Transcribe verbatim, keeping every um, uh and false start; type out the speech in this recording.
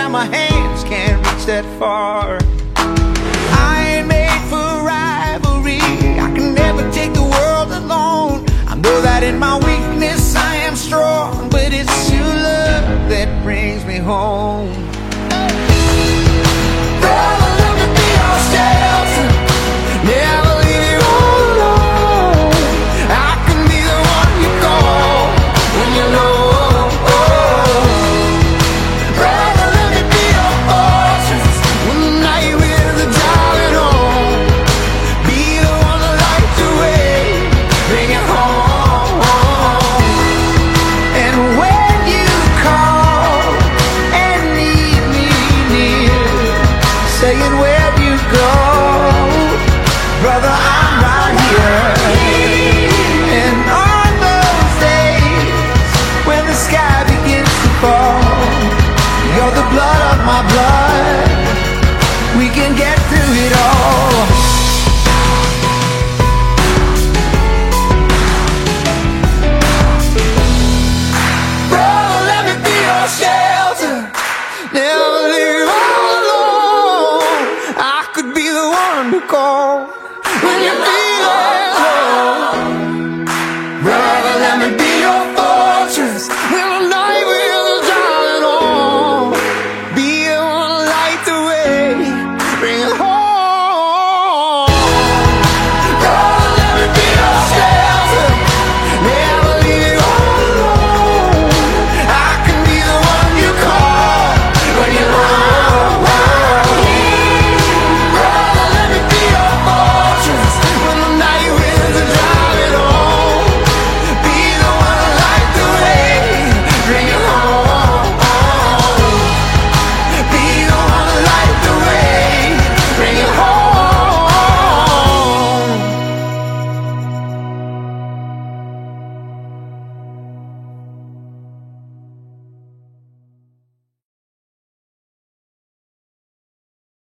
now my hands can't reach that far. I ain't made for rivalry, I can never take the world alone. I know that in my weakness I am strong, but it's your love that brings me home. Brother, let me be your shelter, never leave you all alone. I can be the one you call when you're low. Brother, let me be your fortress when the night with the darling on. Be the one to light the way, bring it home. And when you call and need me near, saying where you go, brother, I'm right here. And on those days when the sky begins to fall, you're the blood of my blood, we can get through it all. Brother, let me be your shelter, never leave you all alone. I could be the one to call